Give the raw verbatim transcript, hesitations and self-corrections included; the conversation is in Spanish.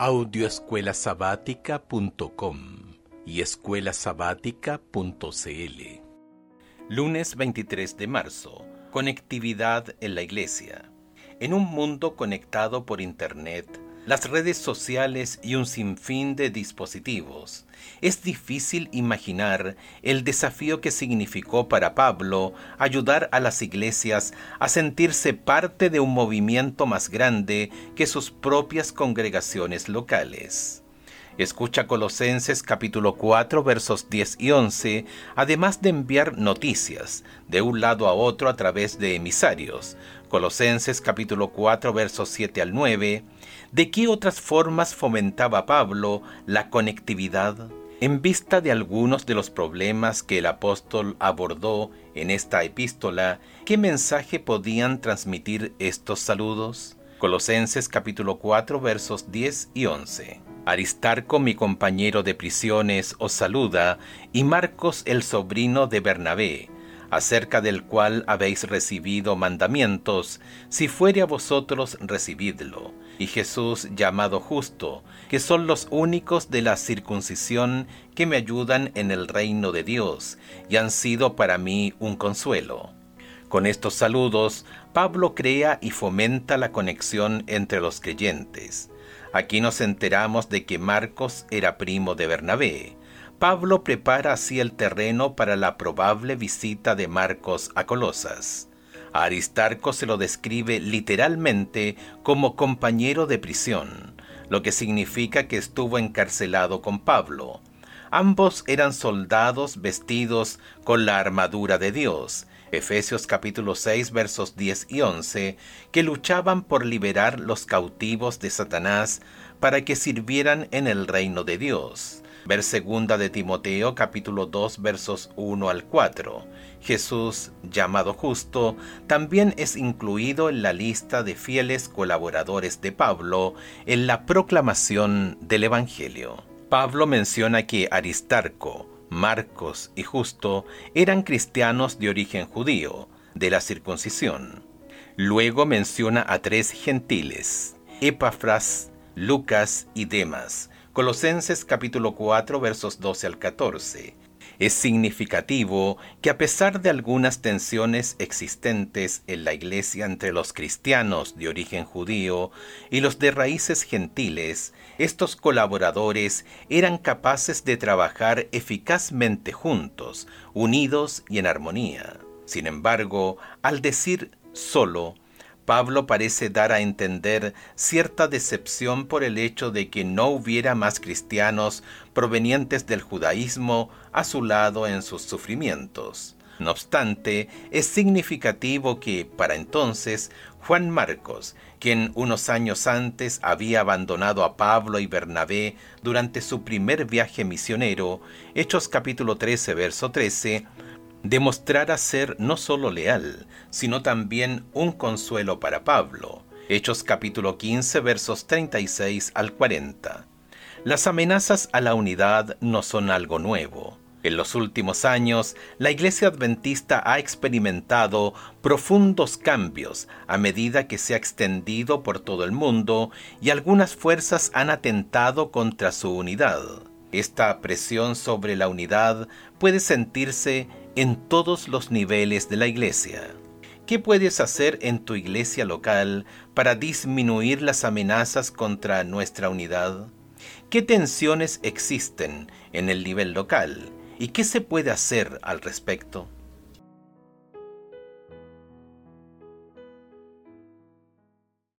audio escuela sabática punto com y escuela sabática punto c l. Lunes veintitrés de marzo. Conectividad en la Iglesia. En un mundo conectado por Internet, las redes sociales y un sinfín de dispositivos, es difícil imaginar el desafío que significó para Pablo ayudar a las iglesias a sentirse parte de un movimiento más grande que sus propias congregaciones locales. Escucha Colosenses capítulo cuatro versos diez y once, además de enviar noticias de un lado a otro a través de emisarios. Colosenses capítulo cuatro versos siete al nueve. ¿De qué otras formas fomentaba Pablo la conectividad? En vista de algunos de los problemas que el apóstol abordó en esta epístola, ¿qué mensaje podían transmitir estos saludos? Colosenses capítulo cuatro versos diez y once. Aristarco, mi compañero de prisiones, os saluda, y Marcos, el sobrino de Bernabé, acerca del cual habéis recibido mandamientos, si fuere a vosotros, recibidlo. Y Jesús, llamado Justo, que son los únicos de la circuncisión que me ayudan en el reino de Dios, y han sido para mí un consuelo. Con estos saludos, Pablo crea y fomenta la conexión entre los creyentes. Aquí nos enteramos de que Marcos era primo de Bernabé. Pablo prepara así el terreno para la probable visita de Marcos a Colosas. A Aristarco se lo describe literalmente como compañero de prisión, lo que significa que estuvo encarcelado con Pablo. Ambos eran soldados vestidos con la armadura de Dios, Efesios capítulo seis versos diez y once, que luchaban por liberar los cautivos de Satanás para que sirvieran en el reino de Dios. Ver segunda de Timoteo capítulo dos versos uno al cuatro. Jesús, llamado Justo, también es incluido en la lista de fieles colaboradores de Pablo en la proclamación del Evangelio. Pablo menciona que Aristarco, Marcos y Justo eran cristianos de origen judío, de la circuncisión. Luego menciona a tres gentiles, Epafras, Lucas y Demas. Colosenses capítulo cuatro versos doce al catorce. Es significativo que a pesar de algunas tensiones existentes en la iglesia entre los cristianos de origen judío y los de raíces gentiles, estos colaboradores eran capaces de trabajar eficazmente juntos, unidos y en armonía. Sin embargo, al decir solo, Pablo parece dar a entender cierta decepción por el hecho de que no hubiera más cristianos provenientes del judaísmo a su lado en sus sufrimientos. No obstante, es significativo que, para entonces, Juan Marcos, quien unos años antes había abandonado a Pablo y Bernabé durante su primer viaje misionero, Hechos capítulo trece, verso trece, demostrara ser no solo leal, sino también un consuelo para Pablo. Hechos capítulo quince, versos treinta y seis al cuarenta. Las amenazas a la unidad no son algo nuevo. En los últimos años, la Iglesia Adventista ha experimentado profundos cambios a medida que se ha extendido por todo el mundo y algunas fuerzas han atentado contra su unidad. Esta presión sobre la unidad puede sentirse en todos los niveles de la iglesia. ¿Qué puedes hacer en tu iglesia local para disminuir las amenazas contra nuestra unidad? ¿Qué tensiones existen en el nivel local? ¿Y qué se puede hacer al respecto?